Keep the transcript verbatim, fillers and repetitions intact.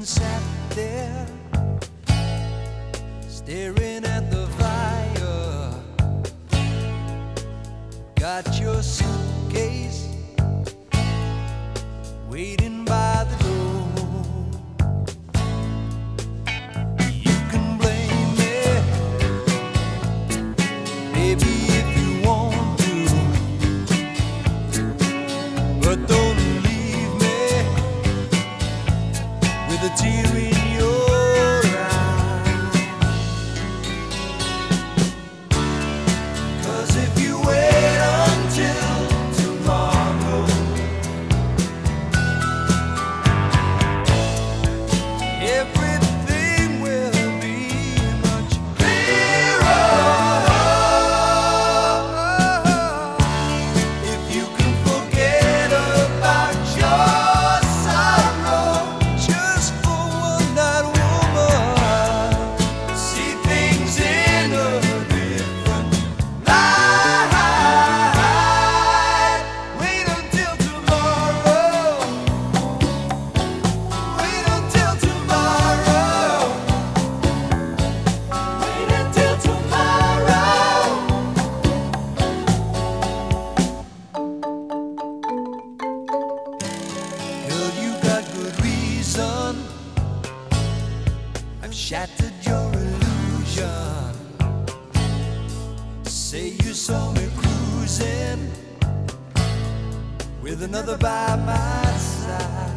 sat there staring at the fire. Got your suitcase waiting by the door. You can blame me, baby, if you want to, but don't leave me with a tear in your eye. 'Cause if you wait until tomorrow, everything will be much clearer. If you can forget about your sorrow just for one night, woman, see things in a different light. Wait until tomorrow. Wait until tomorrow. Wait until tomorrow. Girl, you got good reason. I've shattered your illusion. Say you saw me cruising with another by my side.